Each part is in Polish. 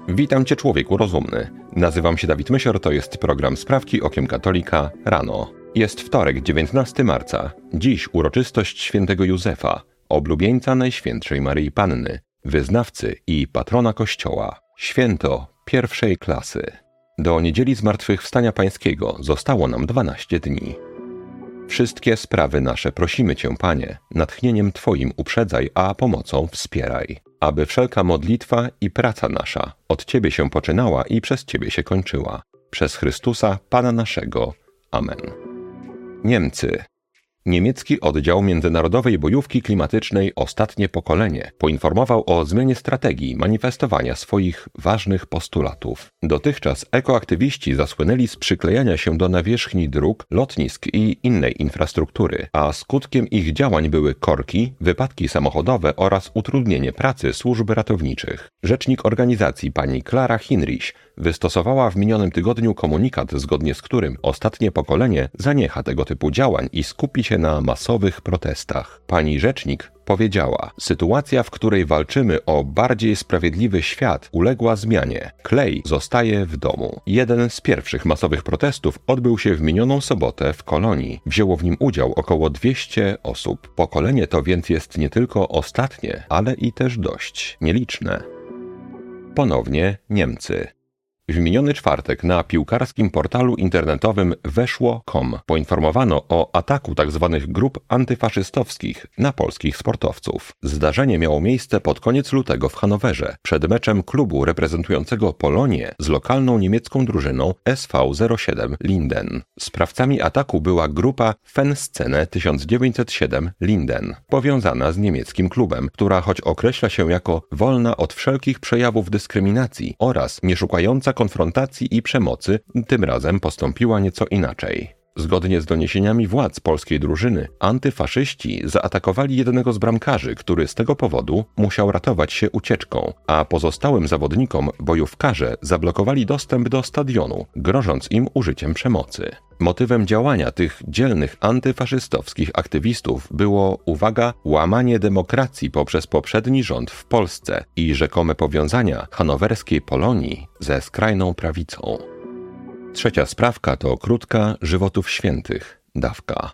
Witam Cię, człowieku rozumny. Nazywam się Dawid Mysior, to jest program Sprawki Okiem Katolika rano. Jest wtorek, 19 marca. Dziś uroczystość świętego Józefa, oblubieńca Najświętszej Maryi Panny, wyznawcy i patrona Kościoła. Święto pierwszej klasy. Do niedzieli Zmartwychwstania Pańskiego zostało nam 12 dni. Wszystkie sprawy nasze prosimy Cię, Panie, natchnieniem Twoim uprzedzaj, a pomocą wspieraj. Aby wszelka modlitwa i praca nasza od Ciebie się poczynała i przez Ciebie się kończyła. Przez Chrystusa, Pana naszego. Amen. Niemcy. Niemiecki oddział międzynarodowej bojówki klimatycznej Ostatnie Pokolenie poinformował o zmianie strategii manifestowania swoich ważnych postulatów. Dotychczas ekoaktywiści zasłynęli z przyklejania się do nawierzchni dróg, lotnisk i innej infrastruktury, a skutkiem ich działań były korki, wypadki samochodowe oraz utrudnienie pracy służb ratowniczych. Rzecznik organizacji pani Klara Hinrich wystosowała w minionym tygodniu komunikat, zgodnie z którym Ostatnie Pokolenie zaniecha tego typu działań i skupi się na masowych protestach. Pani rzecznik powiedziała: sytuacja, w której walczymy o bardziej sprawiedliwy świat, uległa zmianie. Klej zostaje w domu. Jeden z pierwszych masowych protestów odbył się w minioną sobotę w Kolonii. Wzięło w nim udział około 200 osób. Pokolenie to więc jest nie tylko ostatnie, ale i też dość nieliczne. Ponownie Niemcy. W miniony czwartek na piłkarskim portalu internetowym weszło.com poinformowano o ataku tzw. grup antyfaszystowskich na polskich sportowców. Zdarzenie miało miejsce pod koniec lutego w Hanowerze, przed meczem klubu reprezentującego Polonię z lokalną niemiecką drużyną SV07 Linden. Sprawcami ataku była grupa Fanszene 1907 Linden, powiązana z niemieckim klubem, która choć określa się jako wolna od wszelkich przejawów dyskryminacji oraz nie szukająca konfrontacji i przemocy, tym razem postąpiła nieco inaczej. Zgodnie z doniesieniami władz polskiej drużyny, antyfaszyści zaatakowali jednego z bramkarzy, który z tego powodu musiał ratować się ucieczką, a pozostałym zawodnikom bojówkarze zablokowali dostęp do stadionu, grożąc im użyciem przemocy. Motywem działania tych dzielnych antyfaszystowskich aktywistów było, uwaga, łamanie demokracji poprzez poprzedni rząd w Polsce i rzekome powiązania hanowerskiej Polonii ze skrajną prawicą. Trzecia sprawka to krótka żywotów świętych, dawka.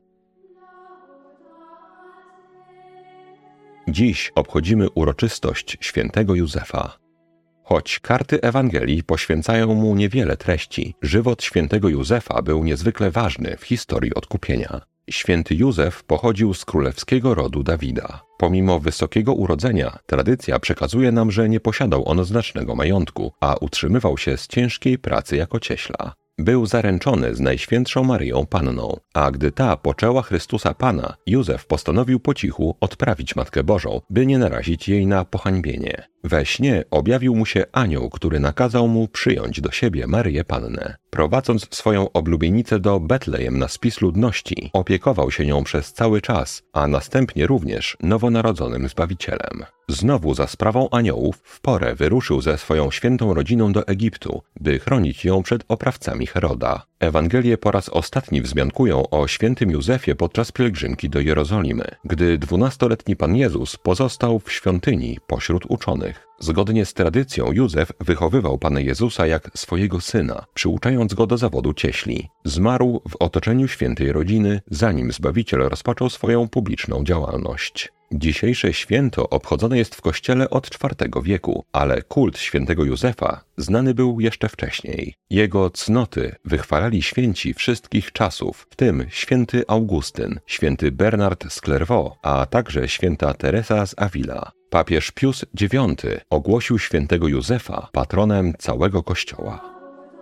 Dziś obchodzimy uroczystość świętego Józefa. Choć karty Ewangelii poświęcają mu niewiele treści, żywot świętego Józefa był niezwykle ważny w historii odkupienia. Święty Józef pochodził z królewskiego rodu Dawida. Pomimo wysokiego urodzenia, tradycja przekazuje nam, że nie posiadał on znacznego majątku, a utrzymywał się z ciężkiej pracy jako cieśla. Był zaręczony z Najświętszą Maryją Panną, a gdy ta poczęła Chrystusa Pana, Józef postanowił po cichu odprawić Matkę Bożą, by nie narazić jej na pohańbienie. We śnie objawił mu się anioł, który nakazał mu przyjąć do siebie Maryję Pannę. Prowadząc swoją oblubienicę do Betlejem na spis ludności, opiekował się nią przez cały czas, a następnie również nowonarodzonym Zbawicielem. Znowu za sprawą aniołów w porę wyruszył ze swoją świętą rodziną do Egiptu, by chronić ją przed oprawcami Heroda. Ewangelie po raz ostatni wzmiankują o świętym Józefie podczas pielgrzymki do Jerozolimy, gdy 12-letni Pan Jezus pozostał w świątyni pośród uczonych. Zgodnie z tradycją Józef wychowywał Pana Jezusa jak swojego syna, przyuczając go do zawodu cieśli. Zmarł w otoczeniu świętej rodziny, zanim Zbawiciel rozpoczął swoją publiczną działalność. Dzisiejsze święto obchodzone jest w Kościele od IV wieku, ale kult świętego Józefa znany był jeszcze wcześniej. Jego cnoty wychwalali święci wszystkich czasów, w tym święty Augustyn, święty Bernard z Clairvaux, a także święta Teresa z Avila. Papież Pius IX ogłosił świętego Józefa patronem całego Kościoła.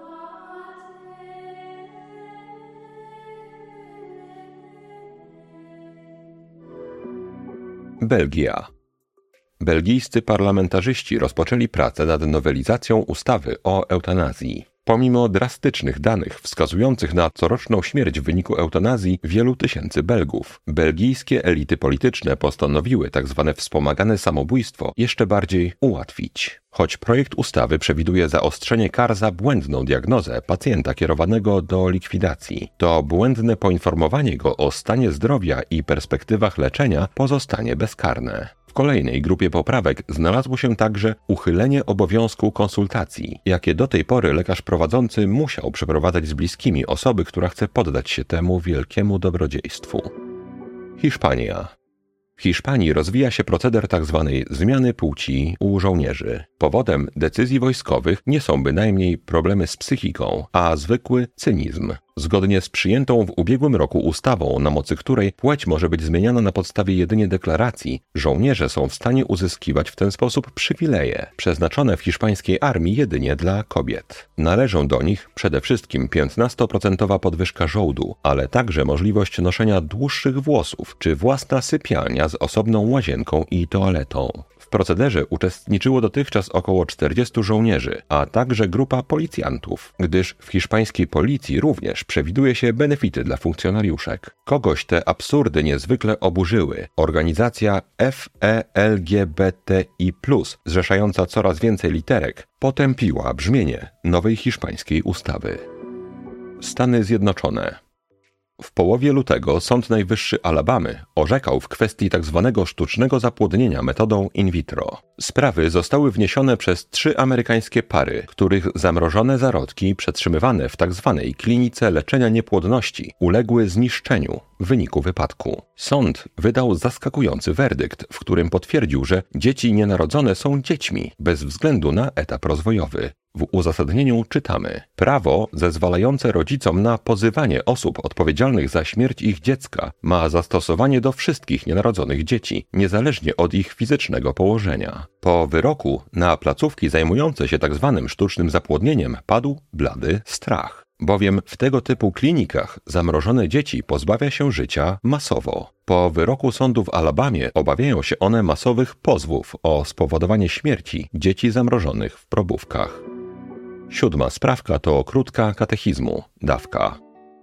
Belgia. Belgijscy parlamentarzyści rozpoczęli pracę nad nowelizacją ustawy o eutanazji. Pomimo drastycznych danych wskazujących na coroczną śmierć w wyniku eutanazji wielu tysięcy Belgów, belgijskie elity polityczne postanowiły tzw. wspomagane samobójstwo jeszcze bardziej ułatwić. Choć projekt ustawy przewiduje zaostrzenie kar za błędną diagnozę pacjenta kierowanego do likwidacji, to błędne poinformowanie go o stanie zdrowia i perspektywach leczenia pozostanie bezkarne. W kolejnej grupie poprawek znalazło się także uchylenie obowiązku konsultacji, jakie do tej pory lekarz prowadzący musiał przeprowadzać z bliskimi osoby, która chce poddać się temu wielkiemu dobrodziejstwu. Hiszpania. W Hiszpanii rozwija się proceder tzw. zmiany płci u żołnierzy. Powodem decyzji wojskowych nie są bynajmniej problemy z psychiką, a zwykły cynizm. Zgodnie z przyjętą w ubiegłym roku ustawą, na mocy której płeć może być zmieniana na podstawie jedynie deklaracji, żołnierze są w stanie uzyskiwać w ten sposób przywileje, przeznaczone w hiszpańskiej armii jedynie dla kobiet. Należą do nich przede wszystkim 15% podwyżka żołdu, ale także możliwość noszenia dłuższych włosów, czy własna sypialnia z osobną łazienką i toaletą. W procederze uczestniczyło dotychczas około 40 żołnierzy, a także grupa policjantów, gdyż w hiszpańskiej policji również przewiduje się benefity dla funkcjonariuszek. Kogoś te absurdy niezwykle oburzyły. Organizacja FELGBTI+, zrzeszająca coraz więcej literek, potępiła brzmienie nowej hiszpańskiej ustawy. Stany Zjednoczone. W połowie lutego Sąd Najwyższy Alabamy orzekał w kwestii tzw. sztucznego zapłodnienia metodą in vitro. Sprawy zostały wniesione przez 3 amerykańskie pary, których zamrożone zarodki przetrzymywane w tzw. klinice leczenia niepłodności uległy zniszczeniu w wyniku wypadku. Sąd wydał zaskakujący werdykt, w którym potwierdził, że dzieci nienarodzone są dziećmi bez względu na etap rozwojowy. W uzasadnieniu czytamy: prawo zezwalające rodzicom na pozywanie osób odpowiedzialnych za śmierć ich dziecka ma zastosowanie do wszystkich nienarodzonych dzieci, niezależnie od ich fizycznego położenia. Po wyroku na placówki zajmujące się tzw. sztucznym zapłodnieniem padł blady strach, bowiem w tego typu klinikach zamrożone dzieci pozbawia się życia masowo. Po wyroku sądu w Alabamie obawiają się one masowych pozwów o spowodowanie śmierci dzieci zamrożonych w probówkach. 7. sprawka to krótka katechizmu, dawka.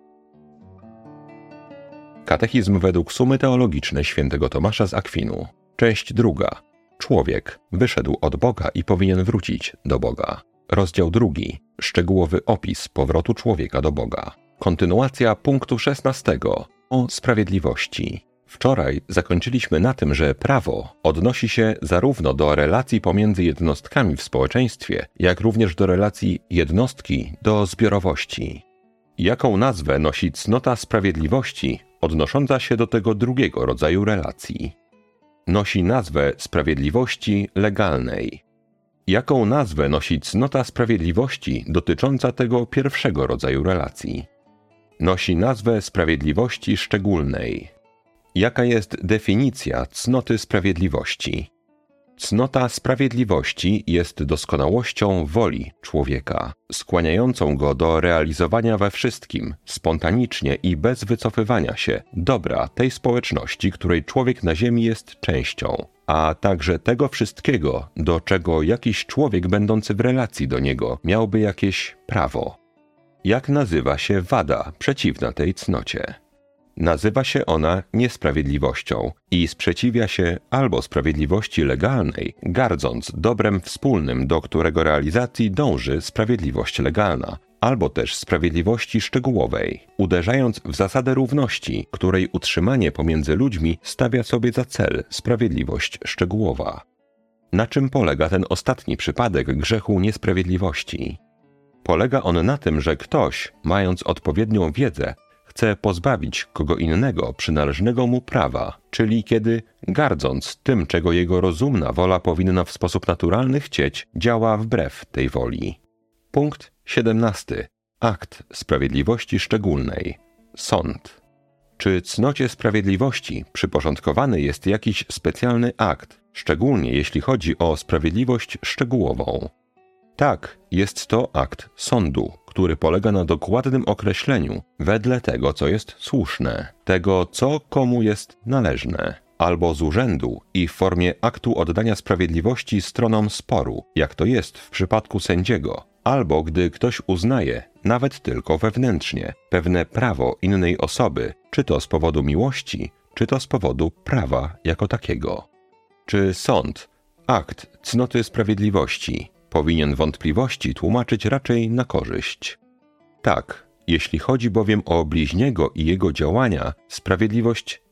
Katechizm według sumy teologicznej świętego Tomasza z Akwinu. Część 2. Człowiek wyszedł od Boga i powinien wrócić do Boga. Rozdział 2. Szczegółowy opis powrotu człowieka do Boga. Kontynuacja punktu 16. O sprawiedliwości. Wczoraj zakończyliśmy na tym, że prawo odnosi się zarówno do relacji pomiędzy jednostkami w społeczeństwie, jak również do relacji jednostki do zbiorowości. Jaką nazwę nosi cnota sprawiedliwości odnosząca się do tego drugiego rodzaju relacji? Nosi nazwę sprawiedliwości legalnej. Jaką nazwę nosi cnota sprawiedliwości dotycząca tego pierwszego rodzaju relacji? Nosi nazwę sprawiedliwości szczególnej. Jaka jest definicja cnoty sprawiedliwości? Cnota sprawiedliwości jest doskonałością woli człowieka, skłaniającą go do realizowania we wszystkim, spontanicznie i bez wycofywania się, dobra tej społeczności, której człowiek na ziemi jest częścią, a także tego wszystkiego, do czego jakiś człowiek będący w relacji do niego miałby jakieś prawo. Jak nazywa się wada przeciwna tej cnocie? Nazywa się ona niesprawiedliwością i sprzeciwia się albo sprawiedliwości legalnej, gardząc dobrem wspólnym, do którego realizacji dąży sprawiedliwość legalna, albo też sprawiedliwości szczegółowej, uderzając w zasadę równości, której utrzymanie pomiędzy ludźmi stawia sobie za cel sprawiedliwość szczegółowa. Na czym polega ten ostatni przypadek grzechu niesprawiedliwości? Polega on na tym, że ktoś, mając odpowiednią wiedzę, chce pozbawić kogo innego przynależnego mu prawa, czyli kiedy, gardząc tym, czego jego rozumna wola powinna w sposób naturalny chcieć, działa wbrew tej woli. Punkt 17. Akt sprawiedliwości szczególnej. Sąd. Czy cnocie sprawiedliwości przyporządkowany jest jakiś specjalny akt, szczególnie jeśli chodzi o sprawiedliwość szczegółową? Tak, jest to akt sądu, który polega na dokładnym określeniu wedle tego, co jest słuszne, tego, co komu jest należne, albo z urzędu i w formie aktu oddania sprawiedliwości stronom sporu, jak to jest w przypadku sędziego, albo gdy ktoś uznaje, nawet tylko wewnętrznie, pewne prawo innej osoby, czy to z powodu miłości, czy to z powodu prawa jako takiego. Czy sąd, akt cnoty sprawiedliwości, powinien wątpliwości tłumaczyć raczej na korzyść? Tak, jeśli chodzi bowiem o bliźniego i jego działania, sprawiedliwość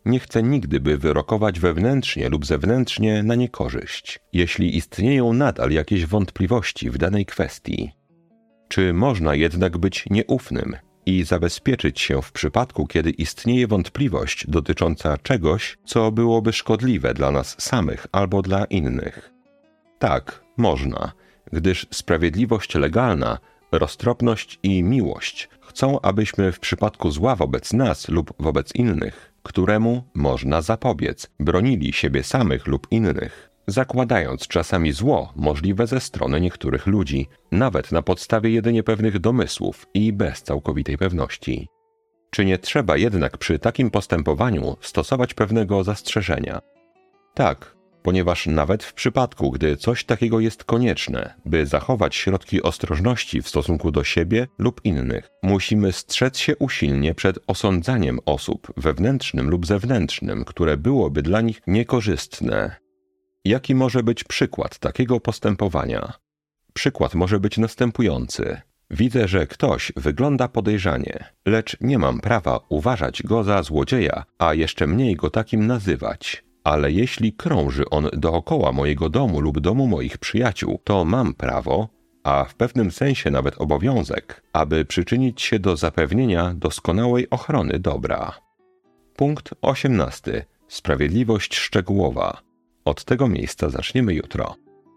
nie chce nigdy, by wyrokować wewnętrznie lub zewnętrznie na niekorzyść, jeśli istnieją nadal jakieś wątpliwości w danej kwestii. Czy można jednak być nieufnym i zabezpieczyć się w przypadku, kiedy istnieje wątpliwość dotycząca czegoś, co byłoby szkodliwe dla nas samych albo dla innych? Tak, można, gdyż sprawiedliwość legalna, roztropność i miłość chcą, abyśmy w przypadku zła wobec nas lub wobec innych, któremu można zapobiec, bronili siebie samych lub innych, zakładając czasami zło możliwe ze strony niektórych ludzi, nawet na podstawie jedynie pewnych domysłów i bez całkowitej pewności. Czy nie trzeba jednak przy takim postępowaniu stosować pewnego zastrzeżenia? Tak, ponieważ nawet w przypadku, gdy coś takiego jest konieczne, by zachować środki ostrożności w stosunku do siebie lub innych, musimy strzec się usilnie przed osądzaniem osób wewnętrznym lub zewnętrznym, które byłoby dla nich niekorzystne. Jaki może być przykład takiego postępowania? Przykład może być następujący. Widzę, że ktoś wygląda podejrzanie, lecz nie mam prawa uważać go za złodzieja, a jeszcze mniej go takim nazywać. Ale jeśli krąży on dookoła mojego domu lub domu moich przyjaciół, to mam prawo, a w pewnym sensie nawet obowiązek, aby przyczynić się do zapewnienia doskonałej ochrony dobra. Punkt 18. Sprawiedliwość szczegółowa. Od tego miejsca zaczniemy jutro.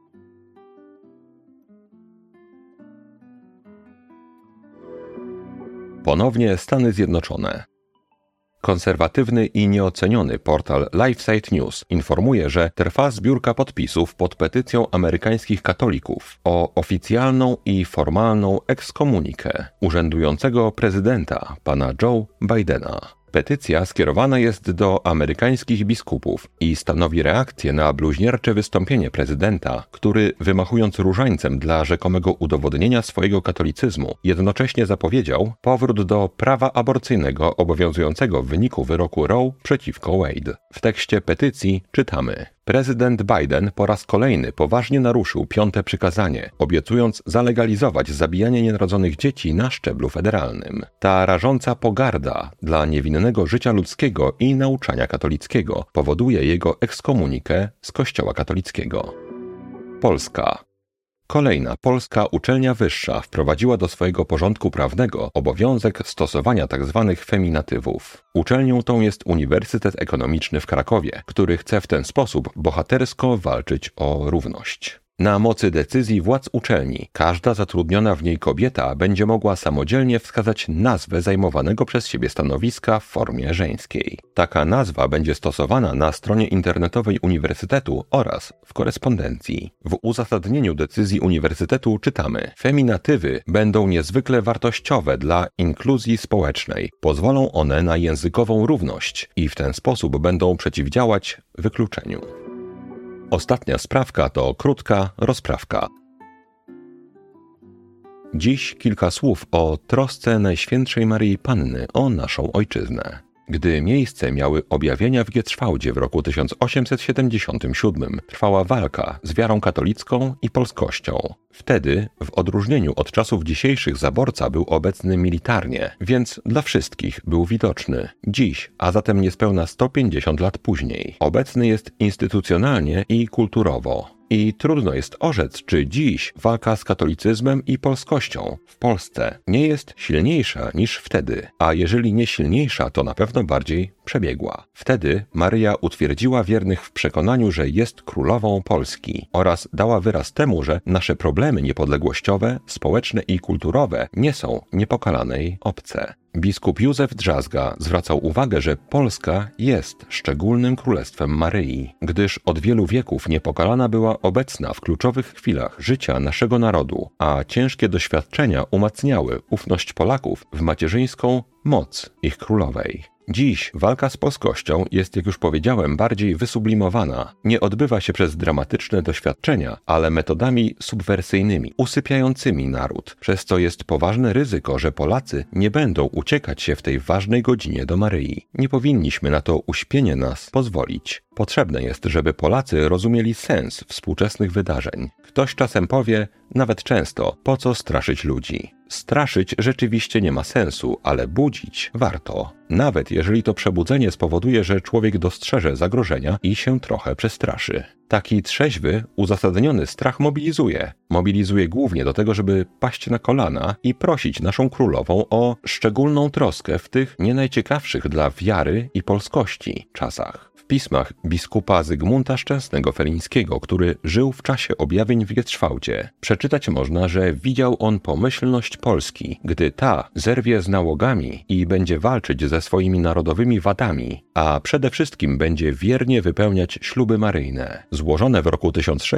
Ponownie Stany Zjednoczone. Konserwatywny i nieoceniony portal LifeSite News informuje, że trwa zbiórka podpisów pod petycją amerykańskich katolików o oficjalną i formalną ekskomunikę urzędującego prezydenta, pana Joe Bidena. Petycja skierowana jest do amerykańskich biskupów i stanowi reakcję na bluźniercze wystąpienie prezydenta, który, wymachując różańcem dla rzekomego udowodnienia swojego katolicyzmu, jednocześnie zapowiedział powrót do prawa aborcyjnego obowiązującego w wyniku wyroku Roe przeciwko Wade. W tekście petycji czytamy: prezydent Biden po raz kolejny poważnie naruszył 5. przykazanie, obiecując zalegalizować zabijanie nienarodzonych dzieci na szczeblu federalnym. Ta rażąca pogarda dla niewinnego życia ludzkiego i nauczania katolickiego powoduje jego ekskomunikę z Kościoła katolickiego. Polska. Kolejna polska uczelnia wyższa wprowadziła do swojego porządku prawnego obowiązek stosowania tzw. feminatywów. Uczelnią tą jest Uniwersytet Ekonomiczny w Krakowie, który chce w ten sposób bohatersko walczyć o równość. Na mocy decyzji władz uczelni każda zatrudniona w niej kobieta będzie mogła samodzielnie wskazać nazwę zajmowanego przez siebie stanowiska w formie żeńskiej. Taka nazwa będzie stosowana na stronie internetowej uniwersytetu oraz w korespondencji. W uzasadnieniu decyzji uniwersytetu czytamy: feminatywy będą niezwykle wartościowe dla inkluzji społecznej. Pozwolą one na językową równość i w ten sposób będą przeciwdziałać wykluczeniu. Ostatnia sprawka to krótka rozprawka. Dziś kilka słów o trosce Najświętszej Maryi Panny o naszą ojczyznę. Gdy miejsce miały objawienia w Gietrzwałdzie w roku 1877, trwała walka z wiarą katolicką i polskością. Wtedy, w odróżnieniu od czasów dzisiejszych, zaborca był obecny militarnie, więc dla wszystkich był widoczny. Dziś, a zatem niespełna 150 lat później, obecny jest instytucjonalnie i kulturowo. I trudno jest orzec, czy dziś walka z katolicyzmem i polskością w Polsce nie jest silniejsza niż wtedy, a jeżeli nie silniejsza, to na pewno bardziej przebiegła. Wtedy Maryja utwierdziła wiernych w przekonaniu, że jest królową Polski oraz dała wyraz temu, że nasze problemy niepodległościowe, społeczne i kulturowe nie są niepokalanej obce. Biskup Józef Drzazga zwracał uwagę, że Polska jest szczególnym królestwem Maryi, gdyż od wielu wieków niepokalana była obecna w kluczowych chwilach życia naszego narodu, a ciężkie doświadczenia umacniały ufność Polaków w macierzyńską moc ich królowej. Dziś walka z polskością jest, jak już powiedziałem, bardziej wysublimowana. Nie odbywa się przez dramatyczne doświadczenia, ale metodami subwersyjnymi, usypiającymi naród, przez co jest poważne ryzyko, że Polacy nie będą uciekać się w tej ważnej godzinie do Maryi. Nie powinniśmy na to uśpienie nas pozwolić. Potrzebne jest, żeby Polacy rozumieli sens współczesnych wydarzeń. Ktoś czasem powie, nawet często, po co straszyć ludzi. Straszyć rzeczywiście nie ma sensu, ale budzić warto. Nawet jeżeli to przebudzenie spowoduje, że człowiek dostrzeże zagrożenia i się trochę przestraszy. Taki trzeźwy, uzasadniony strach mobilizuje. Mobilizuje głównie do tego, żeby paść na kolana i prosić naszą królową o szczególną troskę w tych nie najciekawszych dla wiary i polskości czasach. W pismach biskupa Zygmunta Szczęsnego-Felińskiego, który żył w czasie objawień w Gietrzwałdzie, przeczytać można, że widział on pomyślność Polski, gdy ta zerwie z nałogami i będzie walczyć ze swoimi narodowymi wadami, a przede wszystkim będzie wiernie wypełniać śluby maryjne, złożone w roku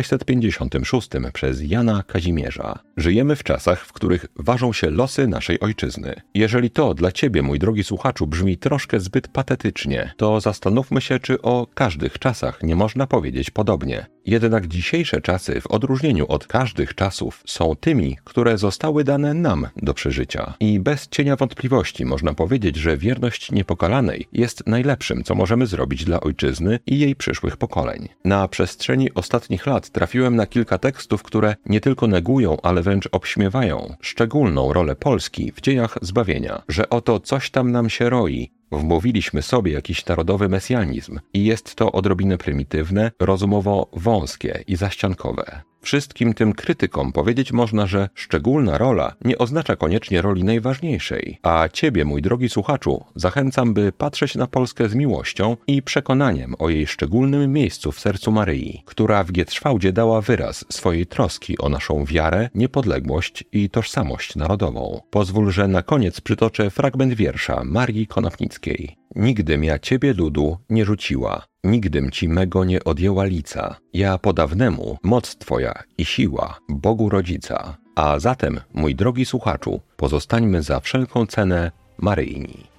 1656 przez Jana Kazimierza. Żyjemy w czasach, w których ważą się losy naszej ojczyzny. Jeżeli to dla ciebie, mój drogi słuchaczu, brzmi troszkę zbyt patetycznie, to zastanówmy się, czy o każdych czasach nie można powiedzieć podobnie. Jednak dzisiejsze czasy, w odróżnieniu od każdych czasów, są tymi, które zostały dane nam do przeżycia. I bez cienia wątpliwości można powiedzieć, że wierność niepokalanej jest najlepszym, co możemy zrobić dla ojczyzny i jej przyszłych pokoleń. Na przestrzeni ostatnich lat trafiłem na kilka tekstów, które nie tylko negują, ale wręcz obśmiewają szczególną rolę Polski w dziejach zbawienia, że oto coś tam nam się roi. Wmówiliśmy sobie jakiś narodowy mesjanizm i jest to odrobinę prymitywne, rozumowo wąskie i zaściankowe. Wszystkim tym krytykom powiedzieć można, że szczególna rola nie oznacza koniecznie roli najważniejszej, a ciebie, mój drogi słuchaczu, zachęcam, by patrzeć na Polskę z miłością i przekonaniem o jej szczególnym miejscu w sercu Maryi, która w Gietrzwałdzie dała wyraz swojej troski o naszą wiarę, niepodległość i tożsamość narodową. Pozwól, że na koniec przytoczę fragment wiersza Marii Konopnickiej. Nigdym ja ciebie, ludu, nie rzuciła, nigdym ci mego nie odjęła lica. Ja podawnemu moc twoja i siła, Bogu rodzica. A zatem, mój drogi słuchaczu, pozostańmy za wszelką cenę maryjni.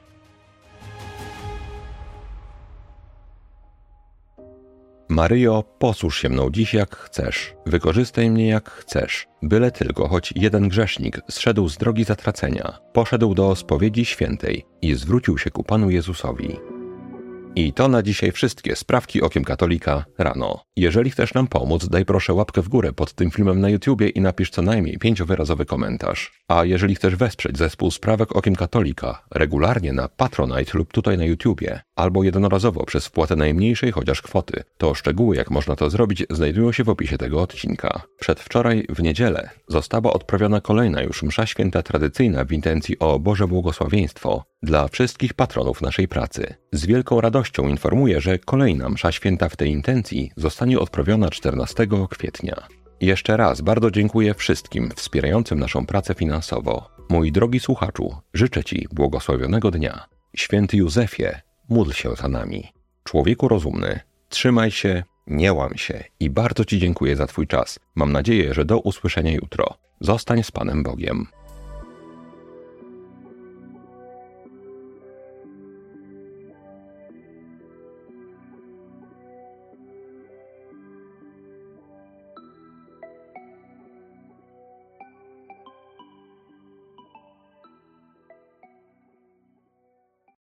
Maryjo, posłuż się mną dziś jak chcesz, wykorzystaj mnie jak chcesz, byle tylko choć jeden grzesznik zszedł z drogi zatracenia, poszedł do spowiedzi świętej i zwrócił się ku Panu Jezusowi. I to na dzisiaj wszystkie sprawki Okiem Katolika rano. Jeżeli chcesz nam pomóc, daj proszę łapkę w górę pod tym filmem na YouTubie i napisz co najmniej 5-wyrazowy komentarz. A jeżeli chcesz wesprzeć zespół Sprawek Okiem Katolika regularnie na Patronite lub tutaj na YouTubie, albo jednorazowo przez wpłatę najmniejszej chociaż kwoty, to szczegóły jak można to zrobić znajdują się w opisie tego odcinka. Przedwczoraj w niedzielę została odprawiona kolejna już msza święta tradycyjna w intencji o Boże błogosławieństwo dla wszystkich patronów naszej pracy. Z wielką radością informuję, że kolejna msza święta w tej intencji zostanie odprawiona 14 kwietnia. Jeszcze raz bardzo dziękuję wszystkim wspierającym naszą pracę finansowo. Mój drogi słuchaczu, życzę Ci błogosławionego dnia. Święty Józefie, módl się za nami. Człowieku rozumny, trzymaj się, nie łam się i bardzo Ci dziękuję za Twój czas. Mam nadzieję, że do usłyszenia jutro. Zostań z Panem Bogiem.